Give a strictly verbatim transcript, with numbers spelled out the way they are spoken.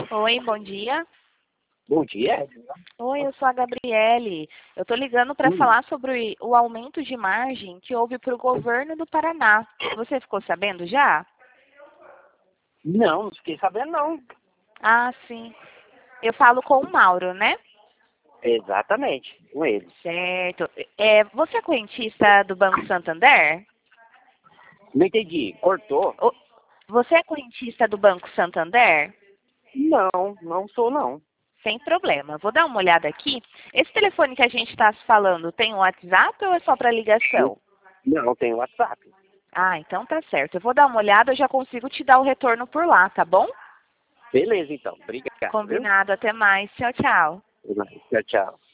Oi, bom dia. Bom dia. Oi, eu sou a Gabriele. Eu estou ligando para Hum. falar sobre o aumento de margem que houve para o governo do Paraná. Você ficou sabendo já? Não, não fiquei sabendo não. Ah, sim. Eu falo com o Mauro, né? Exatamente, com ele. Certo. É, você é correntista do Banco Santander? Não entendi. Cortou? O- Você é correntista do Banco Santander? Não, não sou não. Sem problema. Vou dar uma olhada aqui. Esse telefone que a gente está se falando tem um WhatsApp ou é só para ligação? Não, tem WhatsApp. Ah, então tá certo. Eu vou dar uma olhada, eu já consigo te dar o retorno por lá, tá bom? Beleza, então. Obrigado, viu? Combinado. Até mais. Tchau, tchau. Tchau, tchau.